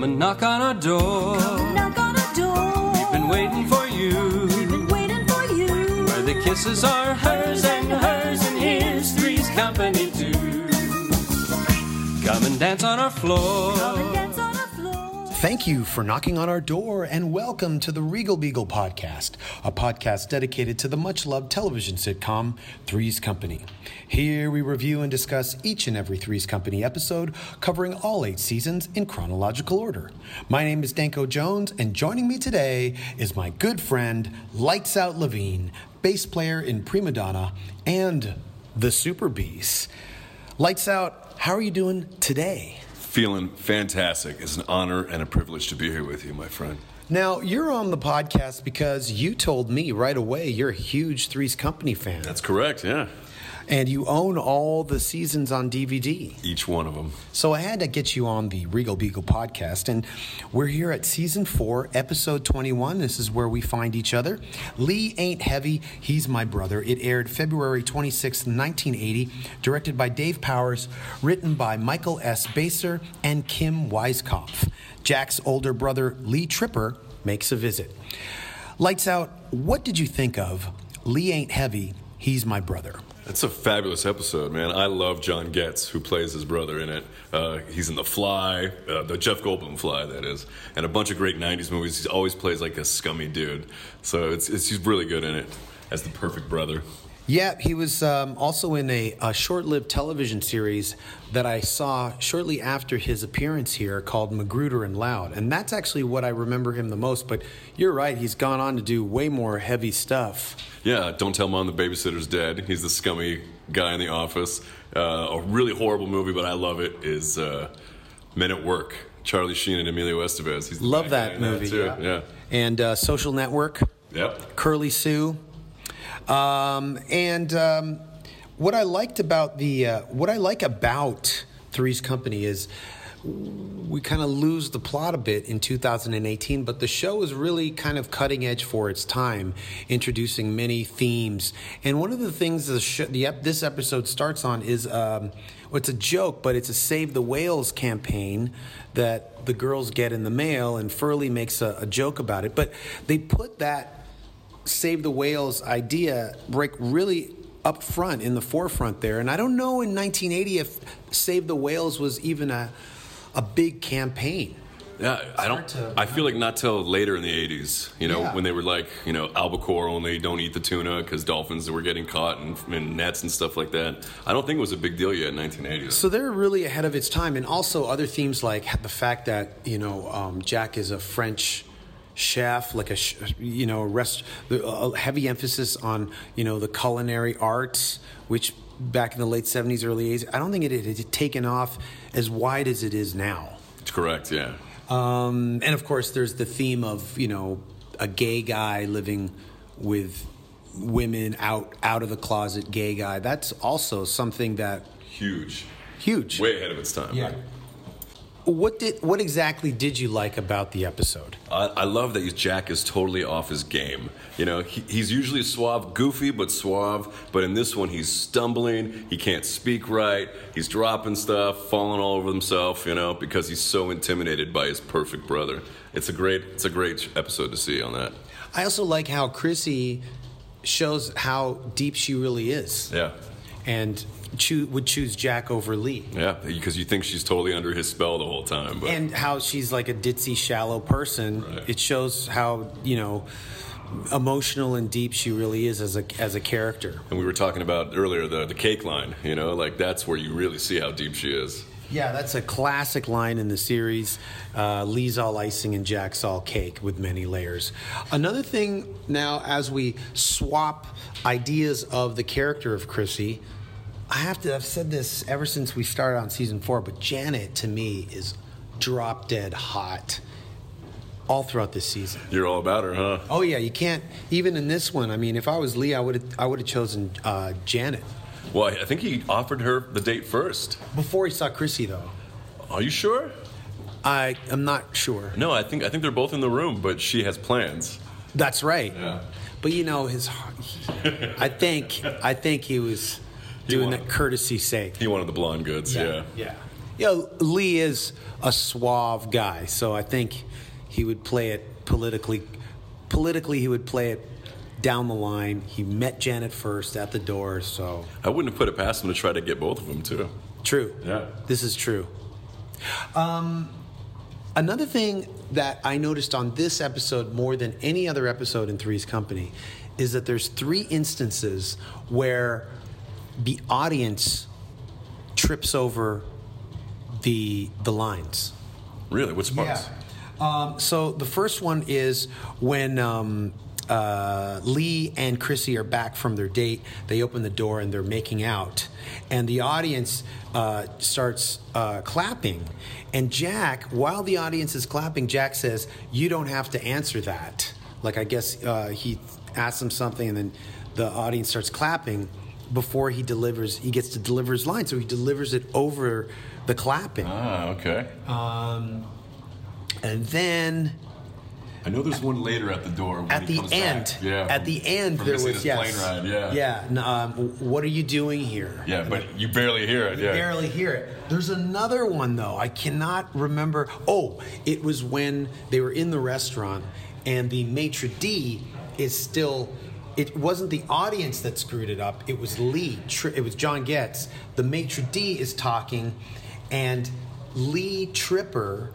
and knock on our door. Come and knock on our door. We've been waiting for you. We've been waiting for you. Where the kisses are hers, and here's Three's Company too. Come and dance on our floor. Come and dance on our floor. Thank you for knocking on our door, and welcome to the Regal Beagle Podcast, a podcast dedicated to the much-loved television sitcom Three's Company. Here we review and discuss each and every Three's Company episode, covering all 8 seasons in chronological order. My name is Danko Jones, and joining me today is my good friend, Lights Out Levine, bass player in Prima Donna, and the Super Bees. Lights Out, how are you doing today? Feeling fantastic. It's an honor and a privilege to be here with you, my friend. Now, you're on the podcast because you told me right away you're a huge Three's Company fan. That's correct, yeah. And you own all the seasons on DVD. Each one of them. So I had to get you on the Regal Beagle podcast, and we're here at Season 4, Episode 21. This is where we find each other. Lee Ain't Heavy, He's My Brother. It aired February 26, 1980, directed by Dave Powers, written by Michael S. Baser and Kim Weiskopf. Jack's older brother, Lee Tripper, makes a visit. Lights Out, what did you think of Lee Ain't Heavy, He's My Brother? It's a fabulous episode, man. I love John Getz, who plays his brother in it. He's in The Fly, the Jeff Goldblum Fly, that is, and a bunch of great 90s movies. He always plays like a scummy dude. So he's really good in it as the perfect brother. Yeah, he was also in a short-lived television series that I saw shortly after his appearance here called Magruder and Loud. And that's actually what I remember him the most. But you're right, he's gone on to do way more heavy stuff. Yeah, Don't Tell Mom the Babysitter's Dead. He's the scummy guy in The Office. A really horrible movie, but I love it, is Men at Work. Charlie Sheen and Emilio Estevez. He's love that movie. Too. Yeah. And Social Network. Yep. Curly Sue. What I like about Three's Company is we kind of lose the plot a bit in 2018, but the show is really kind of cutting edge for its time, introducing many themes. And one of the things this episode starts on is, it's a joke, but it's a Save the Whales campaign that the girls get in the mail, and Furley makes a joke about it. But they put that Save the Whales idea really up front in the forefront there. And I don't know in 1980 if Save the Whales was even a big campaign. Yeah, I feel like not till later in the 80s, when they were like, albacore only, don't eat the tuna because dolphins were getting caught in nets and stuff like that. I don't think it was a big deal yet in 1980. So they're really ahead of its time. And also other themes like the fact that, Jack is a French chef, like a heavy emphasis on, the culinary arts, which back in the late 70s, early 80s, I don't think it had taken off as wide as it is now. It's correct, yeah. And of course, there's the theme of, a gay guy living with women, out of the closet gay guy. That's also something that... Huge. Way ahead of its time. Yeah. What exactly did you like about the episode? I love that Jack is totally off his game. He's usually suave, goofy, but suave. But in this one, he's stumbling. He can't speak right. He's dropping stuff, falling all over himself, because he's so intimidated by his perfect brother. It's a great episode to see on that. I also like how Chrissy shows how deep she really is. Yeah. And would choose Jack over Lee. Yeah, because you think she's totally under his spell the whole time. But. And how she's like a ditzy, shallow person. Right. It shows how, emotional and deep she really is as a character. And we were talking about earlier the cake line, that's where you really see how deep she is. Yeah, that's a classic line in the series. Lee's all icing and Jack's all cake with many layers. Another thing now, as we swap ideas of the character of Chrissy, I've said this ever since we started on season 4, but Janet to me is drop dead hot all throughout this season. You're all about her, huh? Oh yeah, you can't even in this one. I mean, if I was Lee, I would have chosen Janet. Well, I think he offered her the date first. Before he saw Chrissy, though. Are you sure? I am not sure. No, I think they're both in the room, but she has plans. That's right. Yeah. But I think he was doing that courtesy sake. He wanted the blonde goods, yeah. Yeah. Lee is a suave guy, so I think he would play it politically. Politically, he would play it down the line. He met Janet first at the door, so... I wouldn't have put it past him to try to get both of them, too. True. Yeah. This is true. Another thing that I noticed on this episode more than any other episode in Three's Company is that there's 3 instances where the audience trips over the lines. Really? Which parts? So the first one is when Lee and Chrissy are back from their date. They open the door and they're making out. And the audience starts clapping. And Jack, while the audience is clapping, Jack says, "You don't have to answer that." Like, I guess he asks him something and then the audience starts clapping before he gets to deliver his line. So he delivers it over the clapping. Ah, okay. And then... I know there's one later at the door when At he the comes end, back. Yeah, at the end, from there missing was his plane ride. Yeah, yeah. What are you doing here? Yeah, but you barely hear it. You barely hear it. There's another one though. I cannot remember. Oh, it was when they were in the restaurant, and the maitre d' is still. It wasn't the audience that screwed it up. It was Lee. It was John Getz. The maitre d' is talking, and Lee Tripper.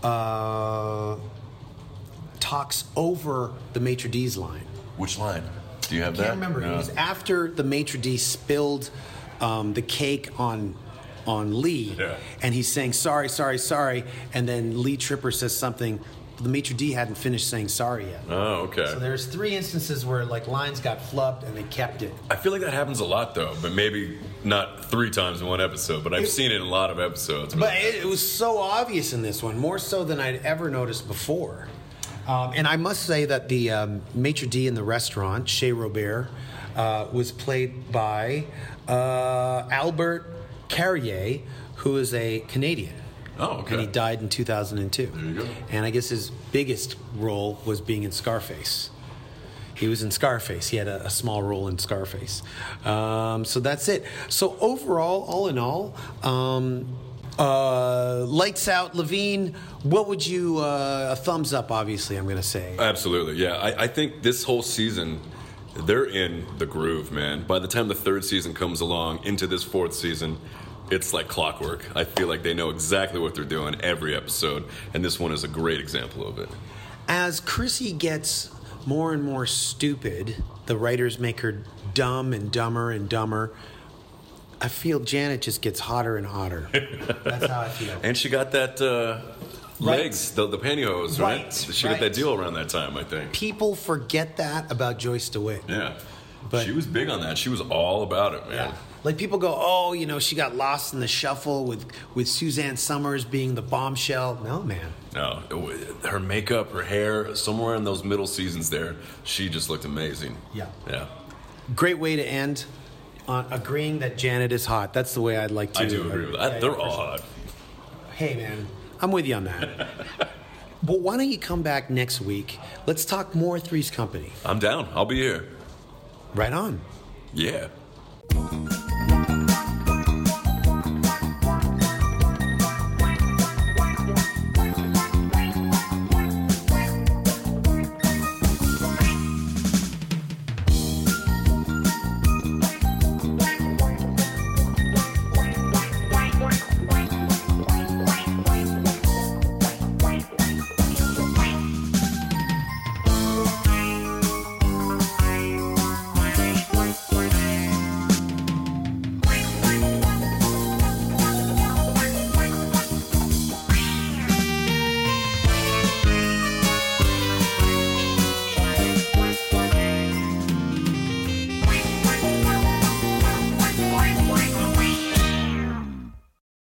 Talks over the maitre d's line. Which line? Do you have I that? can't remember. No. It was after the maitre d' spilled the cake on Lee, and he's saying sorry, and then Lee Tripper says something. The maitre d' hadn't finished saying sorry yet. Oh, okay. So there's 3 instances where like lines got flubbed and they kept it. I feel like that happens a lot though, but maybe not 3 times in one episode. But I've seen it in a lot of episodes. But it was so obvious in this one, more so than I'd ever noticed before. And I must say that the maitre d' in the restaurant, Chez Robert, was played by Albert Carrier, who is a Canadian. Oh, okay. And he died in 2002. There you go. And I guess his biggest role was being in Scarface. He was in Scarface. He had a small role in Scarface. So that's it. So overall, all in all, Lights Out, Levine, what would you, a thumbs up, obviously, I'm going to say. Absolutely, yeah. I think this whole season, they're in the groove, man. By the time the 3rd season comes along, into this 4th season, it's like clockwork. I feel like they know exactly what they're doing every episode, and this one is a great example of it. As Chrissy gets more and more stupid, the writers make her dumb and dumber and dumber. I feel Janet just gets hotter and hotter. That's how I feel. And she got that legs, the pantyhose, right? She got that deal around that time, I think. People forget that about Joyce DeWitt. Yeah. But she was big on that. She was all about it, man. Yeah. Like people go, oh, she got lost in the shuffle with Suzanne Summers being the bombshell. No, man. No, her makeup, her hair, somewhere in those middle seasons there, she just looked amazing. Yeah. Yeah. Great way to end on agreeing that Janet is hot. That's the way I'd like to. I do agree with that. Yeah, They're all hot. Hey, man, I'm with you on that. But why don't you come back next week? Let's talk more Three's Company. I'm down. I'll be here. Right on. Yeah.